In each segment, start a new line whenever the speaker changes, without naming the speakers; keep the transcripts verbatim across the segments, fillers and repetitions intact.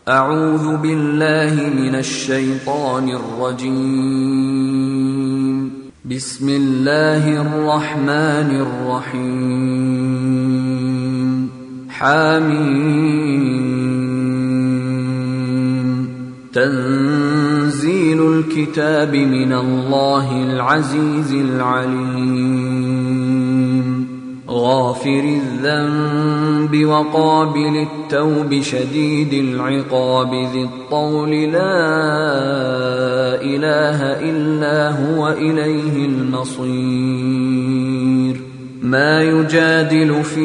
أعوذ بالله من الشيطان الرجيم. بسم الله الرحمن الرحيم. حميم. تنزيل الكتاب من الله العزيز العليم. غافر الذنب وقابل التوب شديد العقاب ذي الطول لا إله إلا هو إليه المصير. ما يجادل في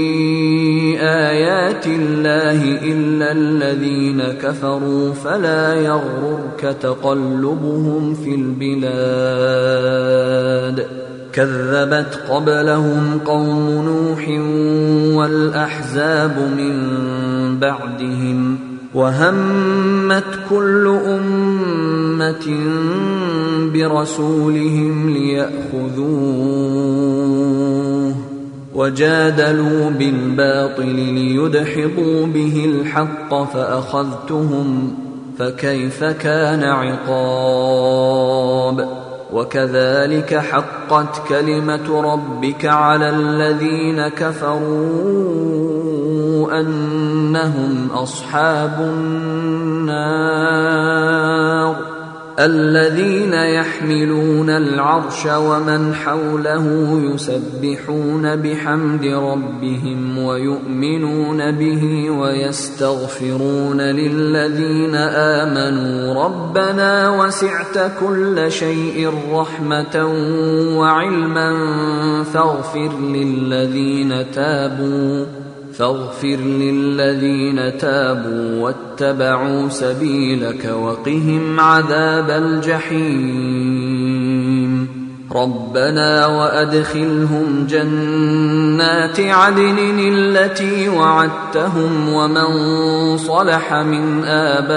آيات الله إلا الذين كفروا فلا يغررك تقلبهم في البلاد. كذبت قبلهم قوم نوح والأحزاب من بعدهم وهمت كل أمة برسولهم ليأخذوه وجادلوا بالباطل ليدحضوا به الحق فأخذتهم فكيف كان عقاب. وكذلك حقت كلمة ربك على الذين كفروا أنهم أصحاب النار. الذين يحملون العرش ومن حوله يسبحون بحمد ربهم ويؤمنون به ويستغفرون للذين آمنوا ربنا وسعت كل شيء رحمة وعلما فاغفر للذين تابوا فاغفر للذين تابوا واتبعوا سبيلك وقهم عذاب الجحيم. ربنا وأدخلهم جنات عدن التي وعدتهم ومن صلح من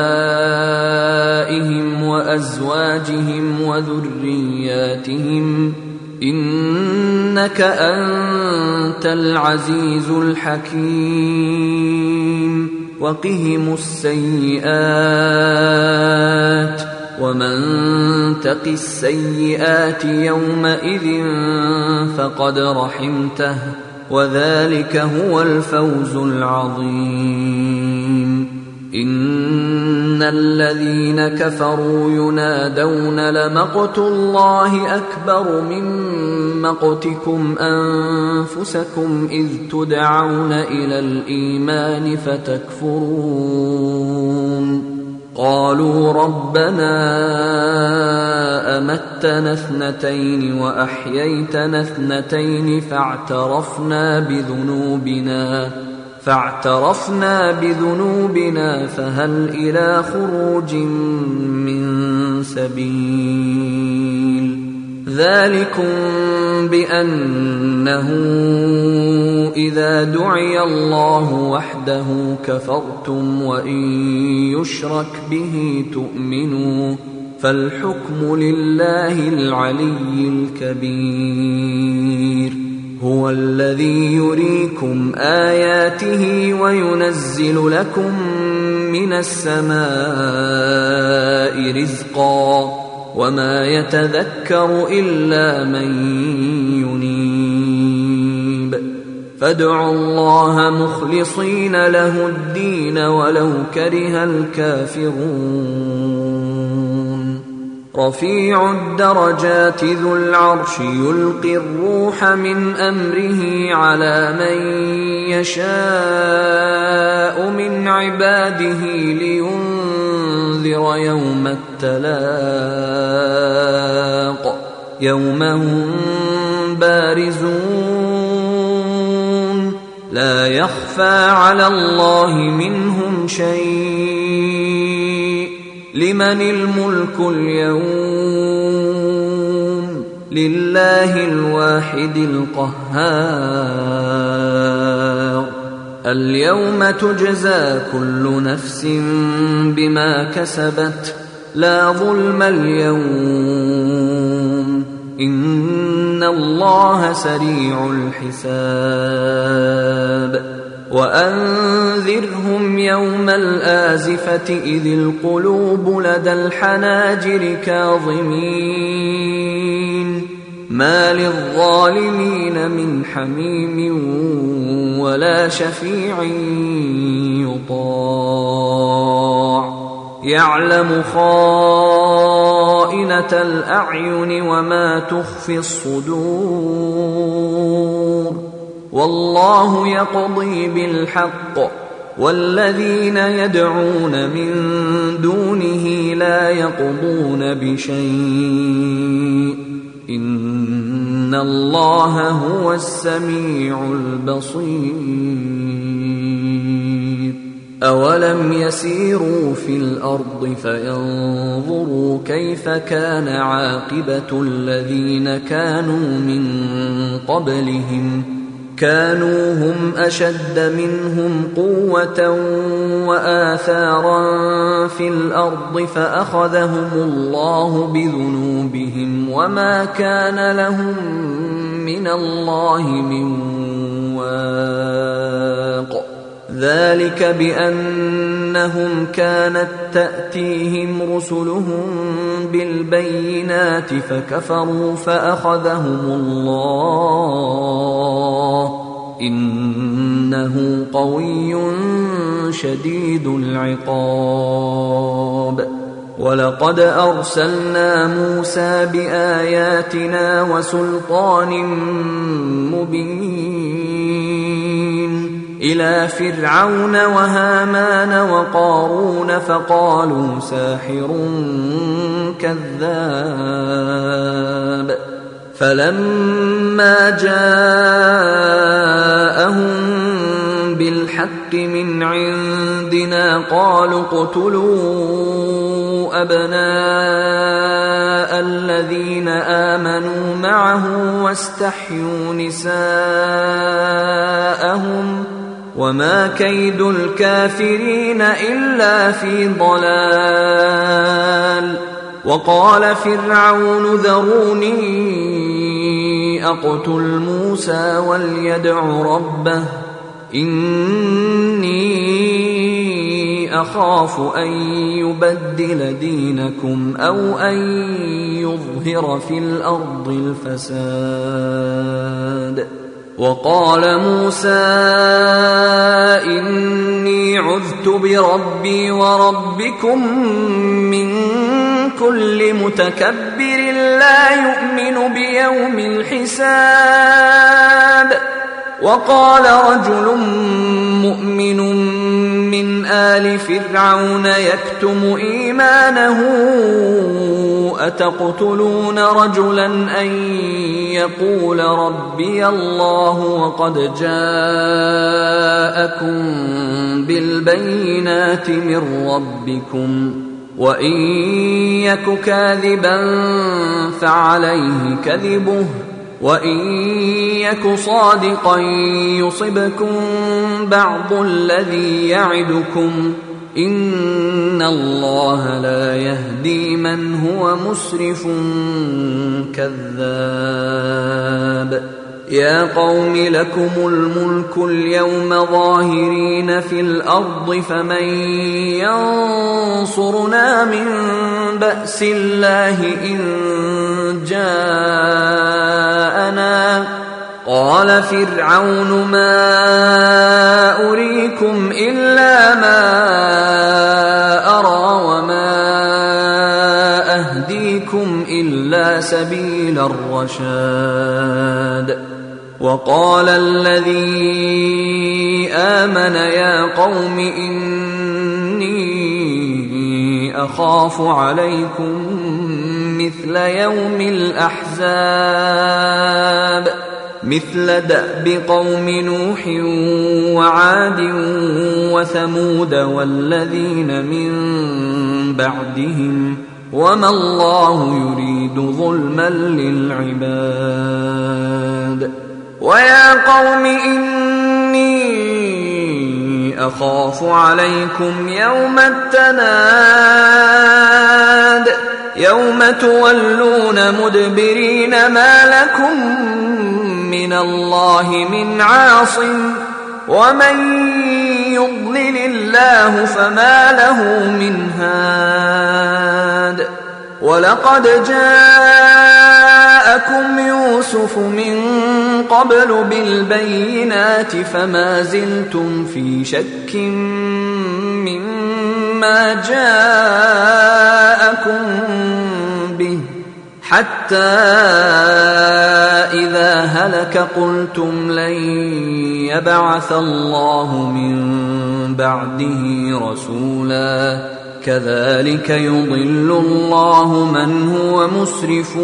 آبائهم وأزواجهم وذرياتهم إنك أنت العزيز الحكيم. وقهم السيئات ومن تق السيئات يومئذ فقد رحمته وذلك هو الفوز العظيم. إن الذين كفروا ينادون لمقت الله أكبر من مقتكم أنفسكم إذ تدعون إلى الإيمان فتكفرون. قالوا ربنا أمتنا اثنتين وأحييتنا اثنتين فاعترفنا بذنوبنا فاعترفنا بذنوبنا فهل إلى خروج من سبيل. ذلكم بأنه إذا دعي الله وحده كفرتم وإن يشرك به تؤمنوا فالحكم لله العلي الكبير. هو الذي يريكم آياته وينزل لكم من السماء رزقا وما يتذكر إلا من ينيب. فادعوا الله مخلصين له الدين ولو كره الكافرون. رفيع الدرجات ذو العرش يلقي الروح من أمره على من يشاء من عباده لينذر يوم التلاق يوم هم بارزون لا يخفى على الله منهم شيء. لمن الملك اليوم لله الواحد القهار. اليوم تجزى كل نفس بما كسبت لا ظلم اليوم إن الله سريع الحساب. وأنذرهم يوم الآزفة إذ القلوب لدى الحناجر كاظمين ما للظالمين من حميم ولا شفيع يطاع يعلم خائنة الأعين وما تخفي الصدور والله يقضي بالحق والذين يدعون من دونه لا يقضون بشيء إن الله هو السميع البصير أولم يسيروا في الأرض فينظروا كيف كان عاقبة الذين كانوا من قبلهم كانوا هم أشد منهم قوة وآثارا في الأرض فأخذهم الله بذنوبهم وما كان لهم من الله من واق ذلك بأنهم كانت تأتيهم رسلهم بالبينات فكفروا فأخذهم الله إنه قوي شديد العقاب ولقد أرسلنا موسى بآياتنا وسلطان مبين إلى فرعون وهامان وقارون فقالوا ساحر كذاب فلما جاءهم بالحق من عندنا قالوا اقتلوا أبناء الذين آمنوا معه واستحيوا نساءهم وما كيد الكافرين إلا في ضلال وقال فرعون ذروني أقتل موسى وليدع ربه إني أخاف أن يبدل دينكم أو أن يظهر في الأرض الفساد وقال موسى إني عذت بربي وربكم من كل متكبر لا يؤمن بيوم الحساب وقال رجل مؤمن من آل فرعون يكتم إيمانه أتقتلون رجلا أن يقول ربي الله وقد جاءكم بالبينات من ربكم وإن يك كاذبا فعليه كذبه وإن يك صادقا يصبكم بعض الذي يعدكم إن الله لا يهدي من هو مسرف كذاب يا قوم لكم الملك اليوم ظاهرين في الأرض فمن ينصرنا من بأس الله إن جاءنا قال فرعون ما أريكم إلا ما أرى وما أهديكم إلا سبيل الرشاد وقال الذي آمن يا قوم إني أخاف عليكم مثل يوم الأحزاب مثل دأب قوم نوح وعاد وثمود والذين من بعدهم وما الله يريد ظلما للعباد ويا قوم إني أخاف عليكم يوم التناد يوم تولون مدبرين ما لكم من الله من عاصم ومن يضلل الله فما له من هاد ولقد جاءكم يوسف من قبل بالبينات فما زلتم في شك مما جاءكم به حتى إذا هلك قلتم لن يبعث الله من بعده رسولا كذلك يضل الله من هو مسرف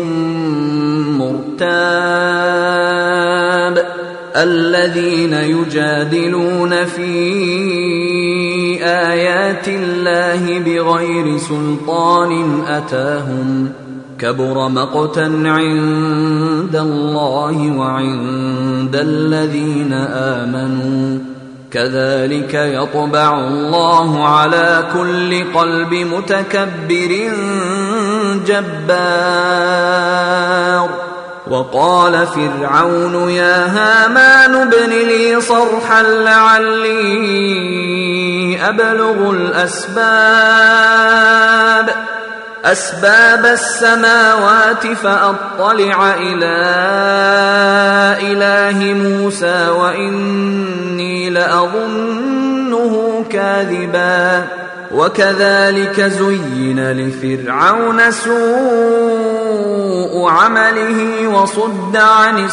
مرتاب الذين يجادلون في آيات الله بغير سلطان أتاهم كبر مقتا عند الله وعند الذين آمنوا كذلك يطبع الله على كل قلب متكبر جبار وقال فرعون يا هامان ابن لي صرحا لعلي أبلغ الأسباب أسباب السماوات فأطلع إلى إله موسى وإني لأظنه كاذبا وكذلك زين لفرعون سوء عمله وصد عن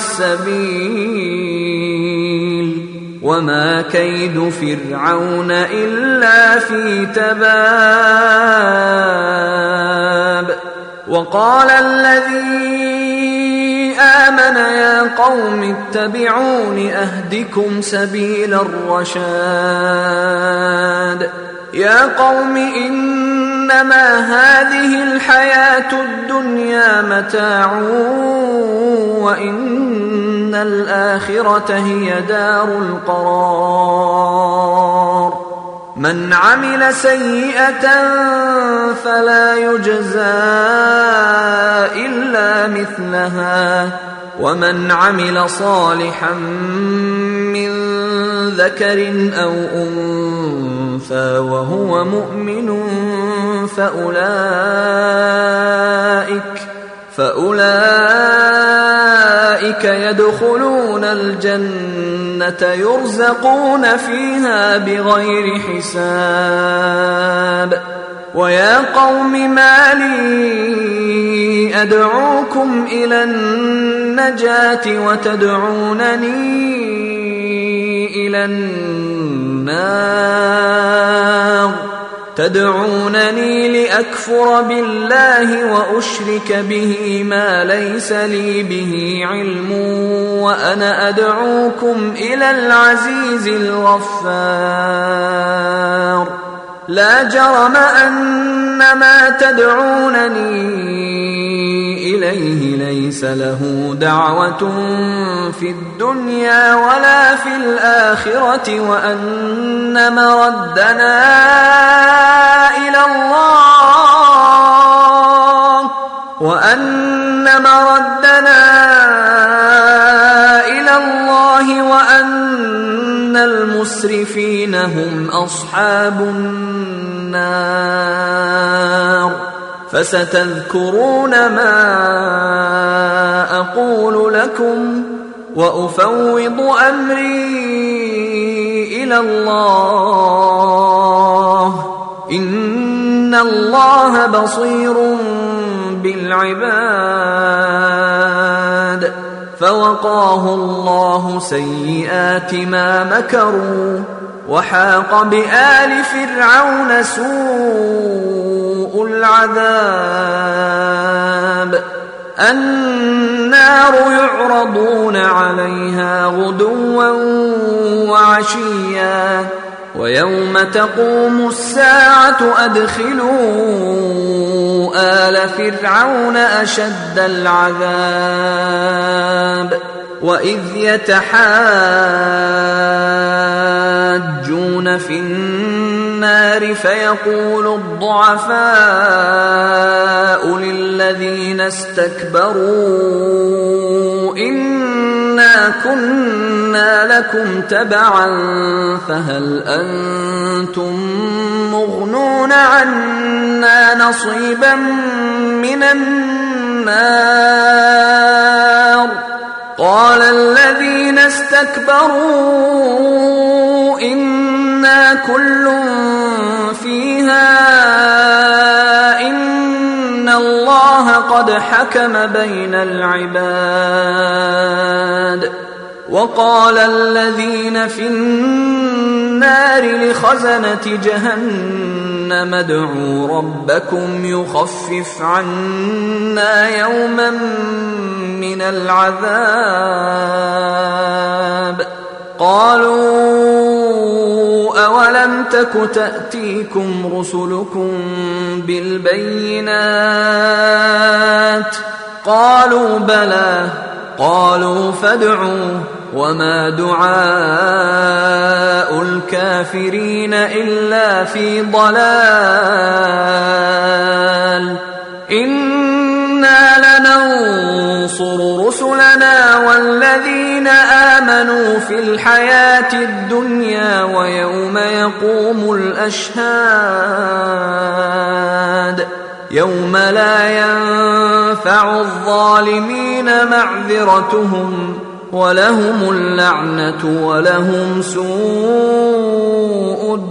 السبيل وما كيد فرعون إلا في تباب وقال الذي آمن يا قوم اتبعون أهدكم سبيل الرشاد يا قوم إنما هذه الحياة الدنيا متاع وإن الآخرة هي دار القرار من عمل سيئة فلا يجزى إلا مثلها ومن عمل صالحا من ذكر أو أنثى وهو مؤمن فأولئك فأولئك يدخلون الجنة يرزقون فيها بغير حساب ويا قوم ما لي أدعوكم إلى النجاة وتدعونني إلى النار تدعونني لأكفر بالله وأشرك به ما ليس لي به علم وأنا أدعوكم إلى العزيز الغفار لا جرم أن ما تدعونني إليه ليس له دعوة في الدنيا ولا في الآخرة وأن مردنا إلى الله وأن مردنا إلى الله وأن المسرفين هم أصحاب النار فستذكرون ما أقول لكم وأفوض أمري إلى الله إن الله بصير بالعباد فوقاه الله سيئات ما مكروا وحاق بآل فرعون سوء العذاب النار يعرضون عليها غدوا وعشيا ويوم تقوم الساعة أدخلوا آل فرعون أشد العذاب وإذ يتحاجون في النار فيقول الضعفاء للذين استكبروا إنا إنا كنا لكم تبعا فهل أنتم مغنون عنا نصيبا من النار قال الذين استكبروا إنا كل فيها إن الله قد حكم بين العباد وقال الذين في النار لخزنة جهنم ادعوا ربكم يخفف عنا يوما من العذاب قالوا أولم تك تأتيكم رسلكم بالبينات قالوا بلى قالوا فادعوا وما دعاء الكافرين إلا في ضلال إنا لننصر رسلنا والذين آمنوا في الحياة الدنيا ويوم يقوم الأشهاد يوم لا ينفع الظالمين معذرتهم ولهم اللعنة ولهم سوء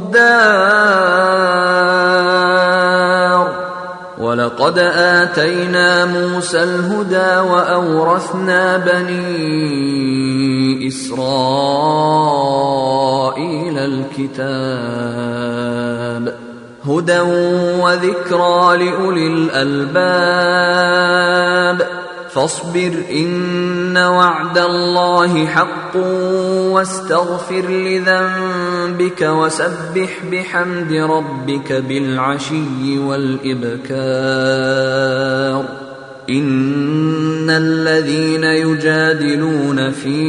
الدار ولقد آتينا موسى الهدى وأورثنا بني إسرائيل الكتاب هدى وذكرى لأولي الألباب فاصبر إن وعد الله حق واستغفر لذنبك وسبح بحمد ربك بالعشي والإبكار إن الذين يجادلون في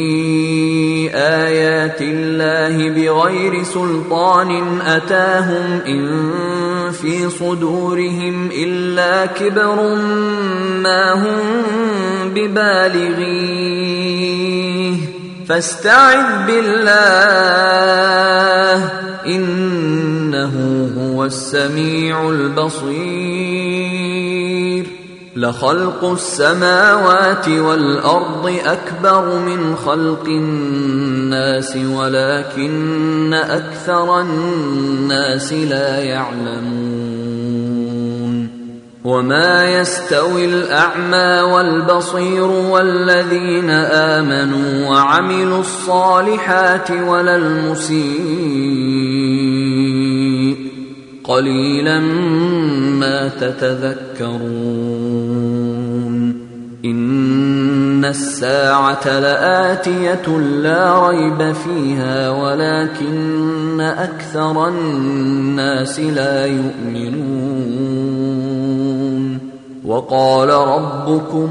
آيات الله بغير سلطان أتاهم إن في صدورهم إلا كبر ما هم ببالغيه فاستعذ بالله إنه هو السميع البصير لخلق السماوات والأرض أكبر من خلق الناس ولكن أكثر الناس لا يعلمون وما يستوي الأعمى والبصير والذين آمنوا وعملوا الصالحات ولا المسيء قليلا ما تتذكرون إن الساعة لآتية لا ريب فيها ولكن أكثر الناس لا يؤمنون وقال ربكم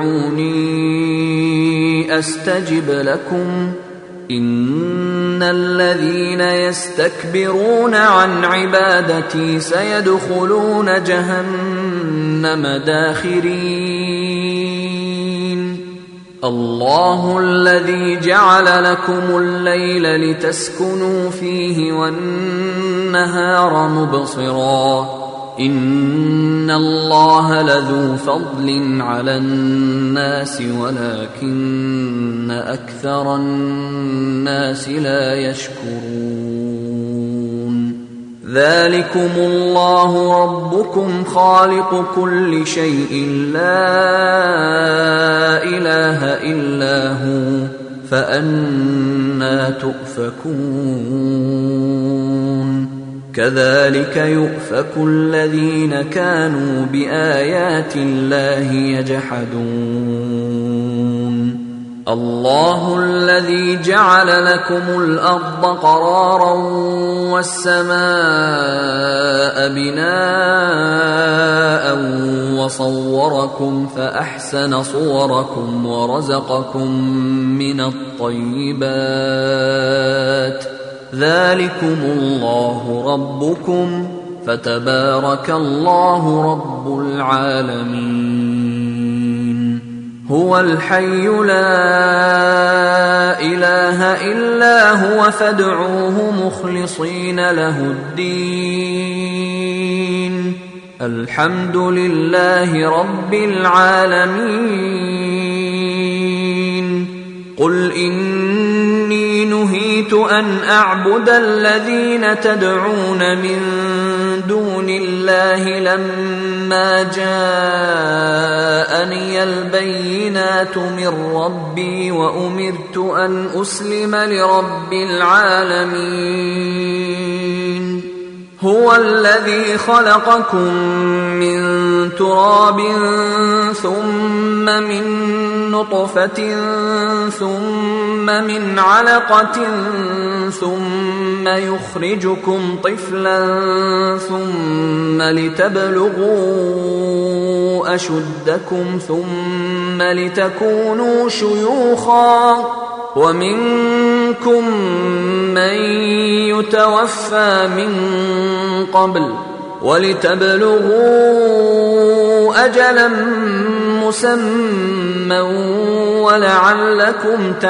ادعوني أستجب لكم إن الذين يستكبرون عن عبادتي سيدخلون جهنم داخرين الله الذي جعل لكم الليل لتسكنوا فيه والنهار مبصرا إن الله لذو فضل على الناس ولكن أكثر الناس لا يشكرون ذلكم الله ربكم خالق كل شيء لا إله إلا هو فأنى تؤفكون كذلك يؤفك الذين كانوا بآيات الله يجحدون الله الذي جعل لكم الأرض قرارا والسماء بناء وصوركم فأحسن صوركم ورزقكم من الطيبات ذلكم الله ربكم فتبارك الله رب العالمين هو الحي لا إله إلا هو فادعوه مخلصين له الدين الحمد لله رب العالمين قل إني نهيت أن أعبد الذين تدعون من دون الله لما جاءني البينات من ربي وأمرت أن أسلم لرب العالمين هو الذي خلقكم من تراب ثم من نطفة ثم من علقة ثم يخرجكم طفلا ثم لتبلغوا أشدكم ثم لتكونوا شيوخا ومنكم من يتوفى من قبل ولتبلغوا أجلا مسمى ولعلكم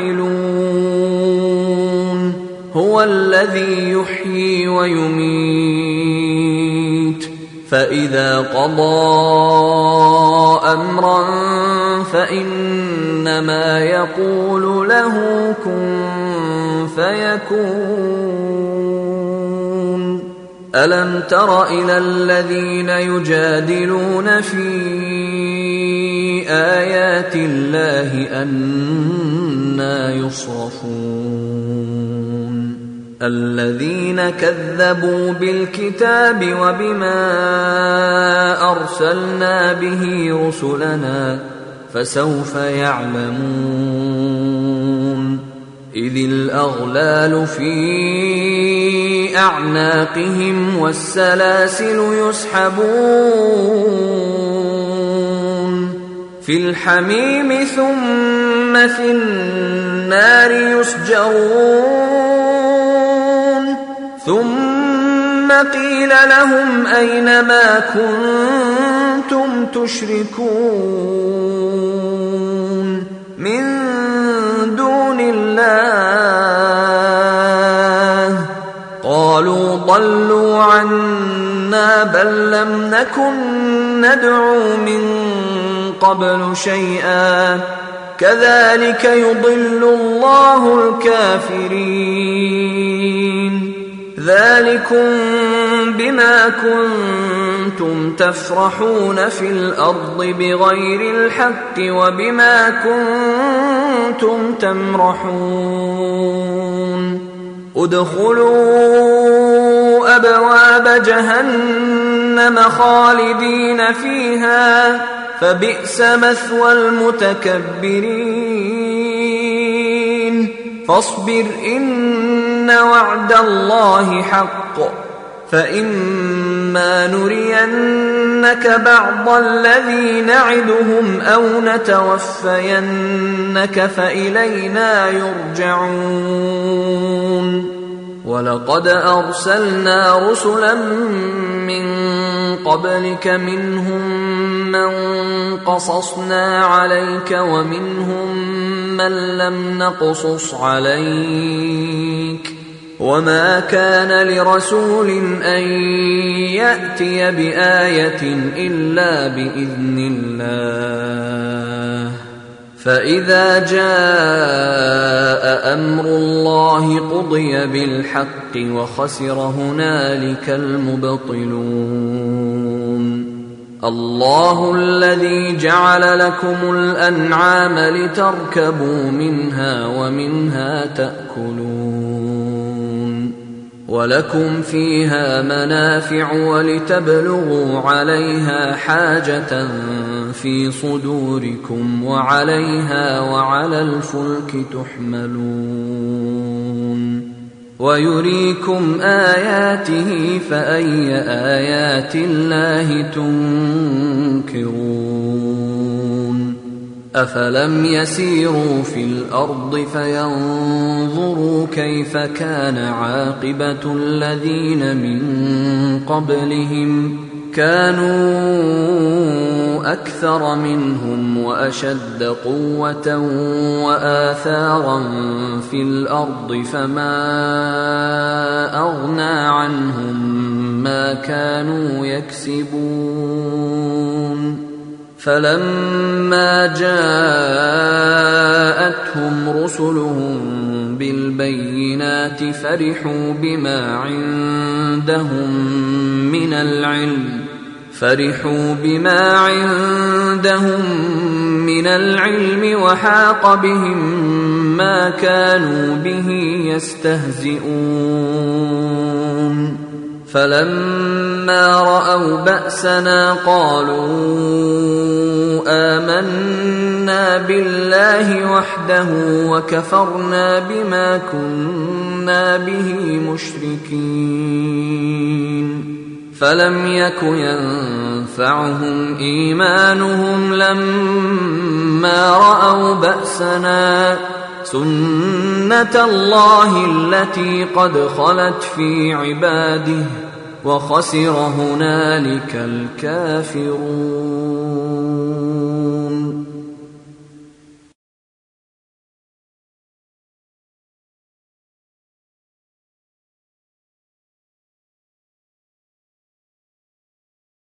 تعقلون هو الذي يحيي ويميت فإذا قضى أمرا فإنما يقول له كن فيكون ألم تر إلى الذين يجادلون في آيات الله أنى يصرفون الذين كذبوا بالكتاب وبما أرسلنا به رسلنا فسوف يعلمون إذ الأغلال في أعناقهم والسلاسل يسحبون في الحميم ثم في النار يسجرون ثم قيل لهم أين ما كنتم تشركون من دون الله قالوا ضلوا عنا بل لم نكن ندعو من قبل شيئا كذلك يضل الله الكافرين ذلكم بما كنتم تفرحون في الأرض بغير الحق وبما كنتم تمرحون ادخلوا أبواب جهنم خالدين فيها فبئس مثوى المتكبرين فاصبر إن وعد الله حق فإما نرينك بعض الذي نعدهم أو نتوفينك فإلينا يرجعون ولقد أرسلنا رسلا من قبلك منهم من قصصنا عليك ومنهم من لم نقصص عليك وما كان لرسول أن يأتي بآية إلا بإذن الله فإذا جاء أمر الله قضي بالحق وخسر هنالك المبطلون الله الذي جعل لكم الأنعام لتركبوا منها ومنها تأكلون ولكم فيها منافع ولتبلغوا عليها حاجة في صدوركم وعليها وعلى الفلك تحملون ويريكم آياته فأي آيات الله تنكرون أفلم يسيروا في الأرض فينظروا كيف كان عاقبة الذين من قبلهم كانوا أكثر منهم وأشد قوة وآثارا في الأرض فما أغنى عنهم ما كانوا يكسبون فلما جاءتهم رسلهم بالبينات فرحوا بما عندهم من العلم فرحوا بما عندهم من العلم وحاق بهم ما كانوا به يستهزئون فلما رأوا بأسنا قالوا آمنا بالله وحده وكفرنا بما كنا به مشركين فلم يك ينفعهم إيمانهم لما رأوا بأسنا سنة الله التي قد خلت في عباده وخسر هنالك الكافرون.